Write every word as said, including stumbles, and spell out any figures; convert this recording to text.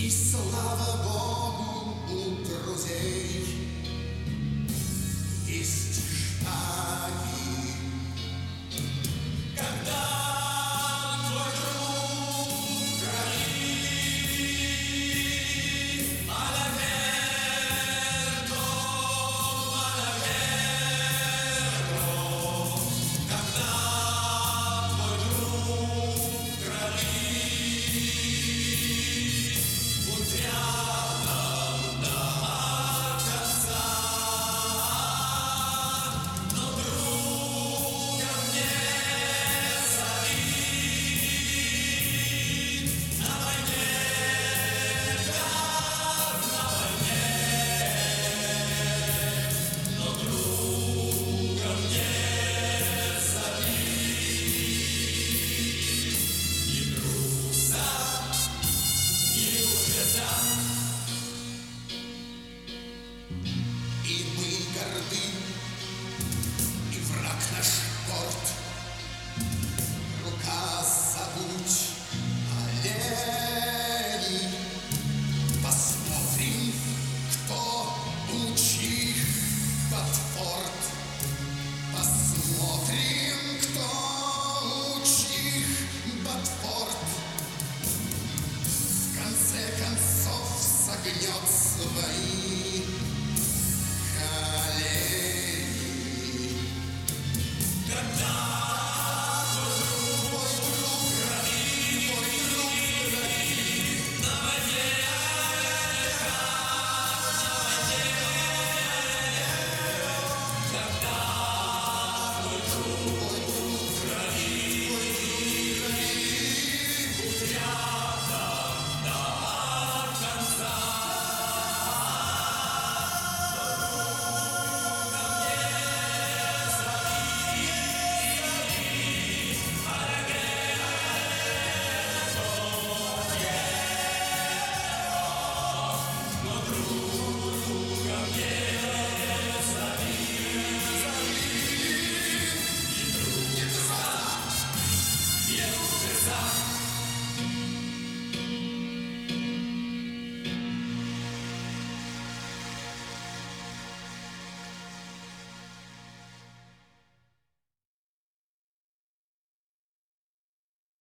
слава Богу, у друзей есть шаги. Когда твой друг говорит: «Malaverto, malaverto», когда твой друг говорит: «Будь рядом до конца», но друга не зови. На войне, как на войне, но друга не зови. Ни груза, ни ужаса. И мы горды, и враг наш горд. Рука забудь оленей. Посмотрим, кто лучи Батфорд. Посмотрим, кто лучи Батфорд. В конце концов согнет свои